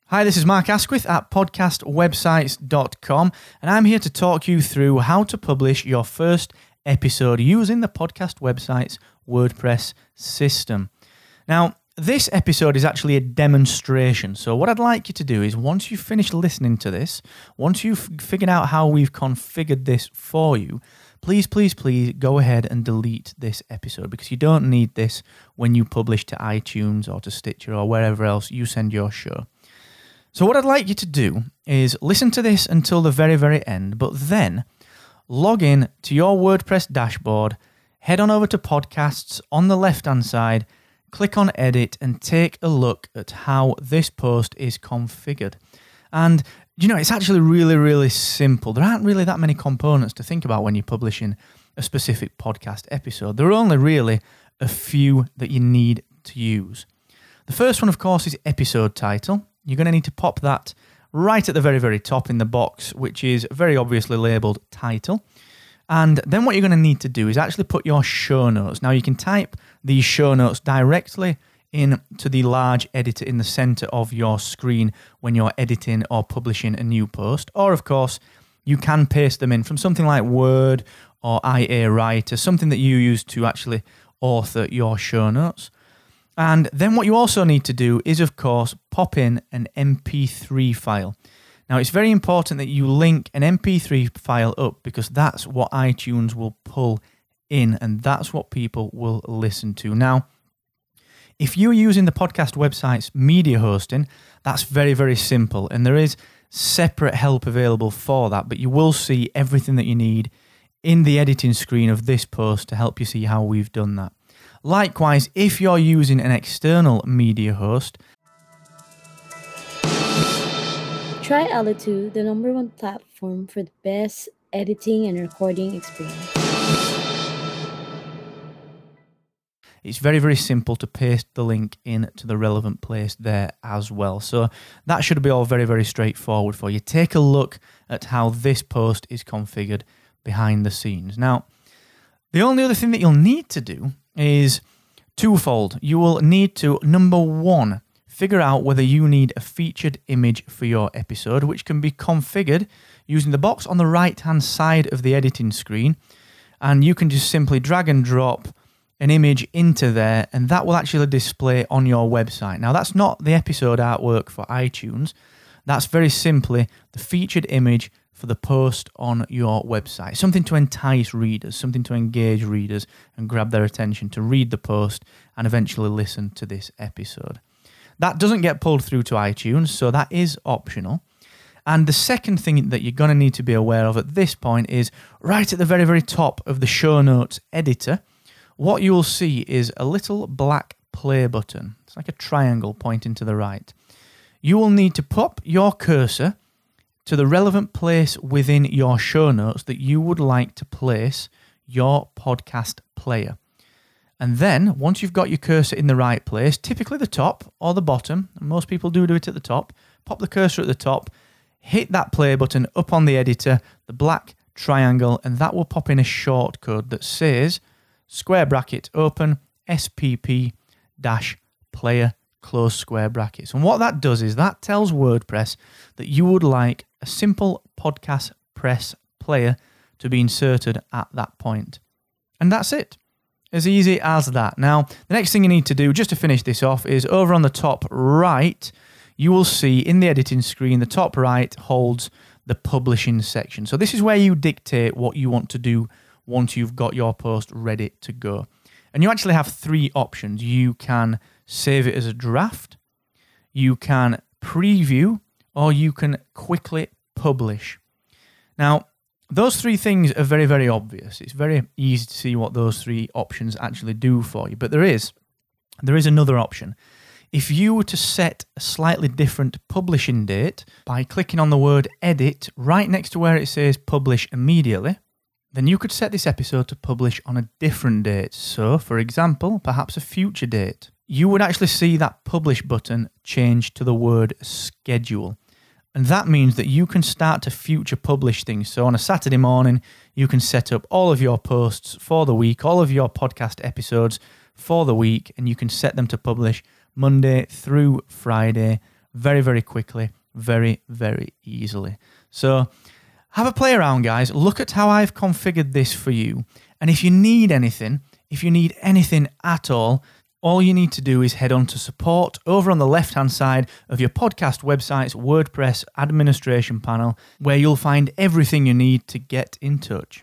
Hi, this is Mark Asquith at podcastwebsites.com, and I'm here to talk you through how to publish your first episode using the Podcast Websites WordPress system. Now, this episode is actually a demonstration, so what I'd like you to do is once you've finished listening to this, once you've figured out how we've configured this for you, please go ahead and delete this episode because you don't need this when you publish to iTunes or to Stitcher or wherever else you send your show. So what I'd like you to do is listen to this until the very, very end, but then log in to your WordPress dashboard, head on over to podcasts on the left-hand side, click on edit and take a look at how this post is configured. And it's actually really, really simple. There aren't really that many components to think about when you're publishing a specific podcast episode. There are only really a few that you need to use. The first one, of course, is episode title. You're going to need to pop that right at the very, very top in the box, which is very obviously labeled title. And then what you're going to need to do is actually put your show notes. Now, you can type these show notes directly into the large editor in the center of your screen when you're editing or publishing a new post. Or, of course, you can paste them in from something like Word or IA Writer, something that you use to actually author your show notes. And then what you also need to do is, of course, pop in an MP3 file. Now, it's very important that you link an MP3 file up because that's what iTunes will pull in and that's what people will listen to. Now, if you're using the Podcast Websites media hosting, that's very, very simple. And there is separate help available for that, but you will see everything that you need in the editing screen of this post to help you see how we've done that. Likewise, if you're using an external media host, try Alitu, the #1 platform for the best editing and recording experience. It's very, very simple to paste the link into the relevant place there as well. So that should be all very, very straightforward for you. Take a look at how this post is configured behind the scenes. Now, the only other thing that you'll need to do is twofold. You will need to, number one, figure out whether you need a featured image for your episode, which can be configured using the box on the right-hand side of the editing screen. And you can just simply drag and drop an image into there, and that will actually display on your website. Now, that's not the episode artwork for iTunes. That's very simply the featured image for the post on your website. Something to entice readers, something to engage readers and grab their attention to read the post and eventually listen to this episode. That doesn't get pulled through to iTunes, so that is optional. And the second thing that you're going to need to be aware of at this point is right at the very, very top of the show notes editor, what you will see is a little black play button. It's like a triangle pointing to the right. You will need to pop your cursor to the relevant place within your show notes that you would like to place your podcast player. And then, once you've got your cursor in the right place, typically the top or the bottom, and most people do it at the top, pop the cursor at the top, hit that play button up on the editor, the black triangle, and that will pop in a shortcode that says square bracket open SPP-player close square brackets. And what that does is that tells WordPress that you would like a simple podcast press player to be inserted at that point. And that's it. As easy as that. Now, the next thing you need to do, just to finish this off, is over on the top right, you will see in the editing screen, the top right holds the publishing section. So this is where you dictate what you want to do once you've got your post ready to go. And you actually have three options. You can save it as a draft, you can preview, or you can quickly publish. Now, those three things are very, very obvious. It's very easy to see what those three options actually do for you. But there is another option. If you were to set a slightly different publishing date by clicking on the word edit right next to where it says publish immediately, then you could set this episode to publish on a different date. So, for example, perhaps a future date. You would actually see that publish button change to the word schedule. And that means that you can start to future publish things. So on a Saturday morning, you can set up all of your posts for the week, all of your podcast episodes for the week, and you can set them to publish Monday through Friday very, very quickly, very, very easily. So have a play around, guys. Look at how I've configured this for you. And if you need anything at all you need to do is head on to support over on the left-hand side of your podcast website's WordPress administration panel, where you'll find everything you need to get in touch.